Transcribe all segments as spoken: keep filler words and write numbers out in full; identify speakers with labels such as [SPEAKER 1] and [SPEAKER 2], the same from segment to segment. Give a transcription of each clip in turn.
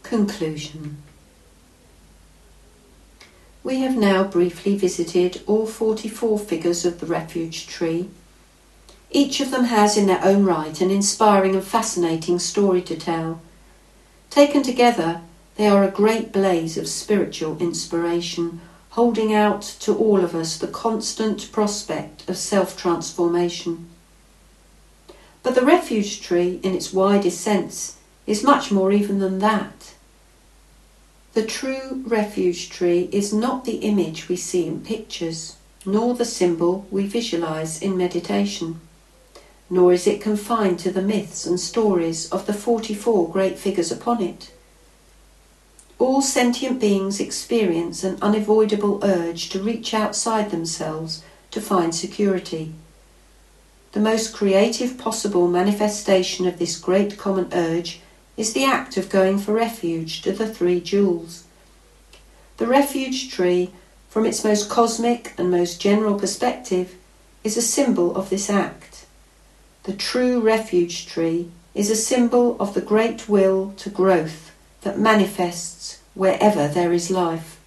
[SPEAKER 1] Conclusion. We have now briefly visited all forty-four figures of the refuge tree. Each of them has in their own right an inspiring and fascinating story to tell. Taken together, they are a great blaze of spiritual inspiration, holding out to all of us the constant prospect of self-transformation. But the refuge tree, in its widest sense, is much more even than that. The true refuge tree is not the image we see in pictures, nor the symbol we visualize in meditation, nor is it confined to the myths and stories of the forty-four great figures upon it. All sentient beings experience an unavoidable urge to reach outside themselves to find security. The most creative possible manifestation of this great common urge is the act of going for refuge to the three jewels. The refuge tree, from its most cosmic and most general perspective, is a symbol of this act. The true refuge tree is a symbol of the great will to growth that manifests wherever there is life.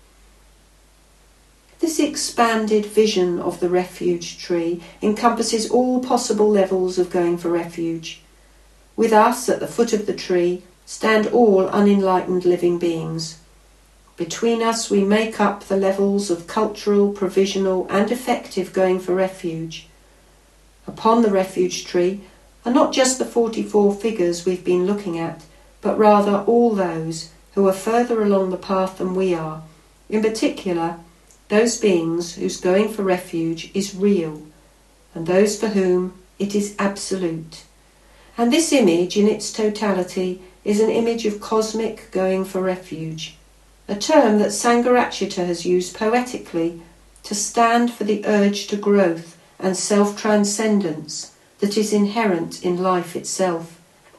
[SPEAKER 1] This expanded vision of the refuge tree encompasses all possible levels of going for refuge. With us at the foot of the tree stand all unenlightened living beings. Between us we make up the levels of cultural, provisional and effective going for refuge. Upon the refuge tree are not just the forty-four figures we've been looking at, but rather all those who are further along the path than we are, in particular those beings whose going for refuge is real, and those for whom it is absolute. And this image in its totality is an image of cosmic going for refuge, a term that Sangharakshita has used poetically to stand for the urge to growth and self-transcendence that is inherent in life itself.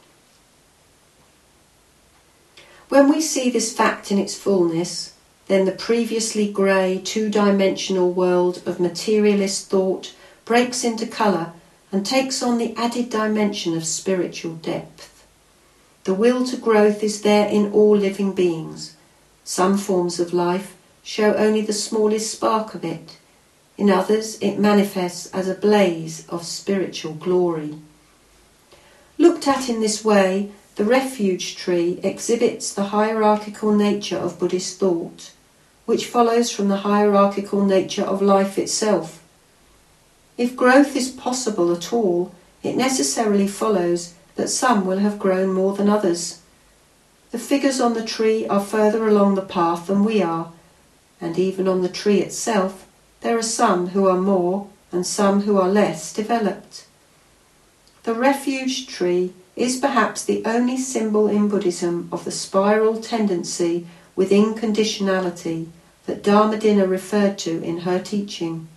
[SPEAKER 1] When we see this fact in its fullness, then the previously grey, two-dimensional world of materialist thought breaks into colour and takes on the added dimension of spiritual depth. The will to growth is there in all living beings. Some forms of life show only the smallest spark of it. In others it manifests as a blaze of spiritual glory. Looked at in this way, the refuge tree exhibits the hierarchical nature of Buddhist thought, which follows from the hierarchical nature of life itself. If growth is possible at all, it necessarily follows that some will have grown more than others. The figures on the tree are further along the path than we are, and even on the tree itself there are some who are more and some who are less developed. The refuge tree is perhaps the only symbol in Buddhism of the spiral tendency within conditionality that Dharmadina referred to in her teaching.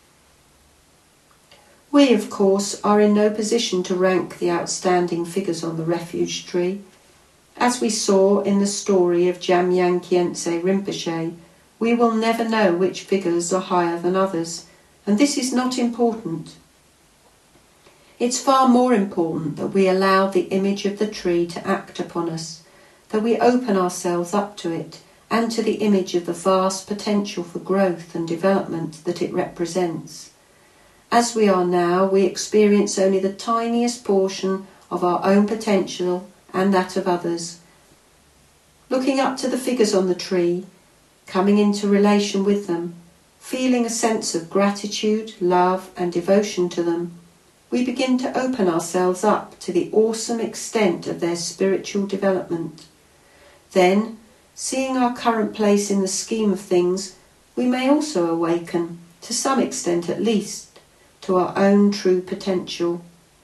[SPEAKER 1] We, of course, are in no position to rank the outstanding figures on the refuge tree. As we saw in the story of Jamyang Khyentse Rinpoche, we will never know which figures are higher than others, and this is not important. It's far more important that we allow the image of the tree to act upon us, that we open ourselves up to it and to the image of the vast potential for growth and development that it represents. As we are now, we experience only the tiniest portion of our own potential and that of others. Looking up to the figures on the tree, coming into relation with them, feeling a sense of gratitude, love and devotion to them, we begin to open ourselves up to the awesome extent of their spiritual development. Then, seeing our current place in the scheme of things, we may also awaken, to some extent at least, to our own true potential.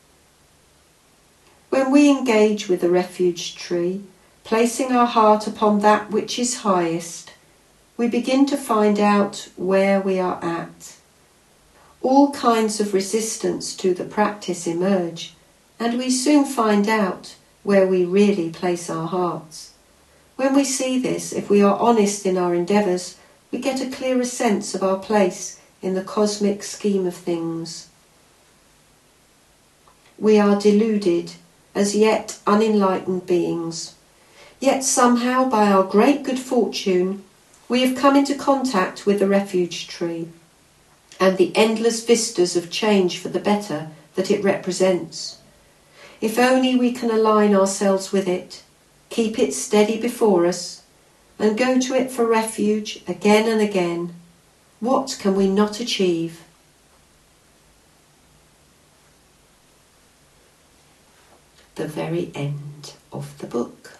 [SPEAKER 1] When we engage with the refuge tree, placing our heart upon that which is highest, we begin to find out where we are at. All kinds of resistance to the practice emerge, and we soon find out where we really place our hearts. When we see this, if we are honest in our endeavours, we get a clearer sense of our place in the cosmic scheme of things. We are deluded, as yet unenlightened beings. Yet somehow, by our great good fortune, we have come into contact with the refuge tree and the endless vistas of change for the better that it represents. If only we can align ourselves with it, keep it steady before us, and go to it for refuge again and again, what can we not achieve? The very end of the book.